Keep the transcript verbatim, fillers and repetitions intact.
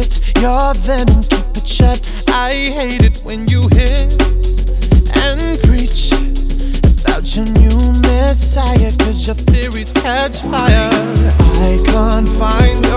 spit your venom, keep it shut. I hate it when you hiss and preach about your new messiah, cause your theories catch fire. I can't find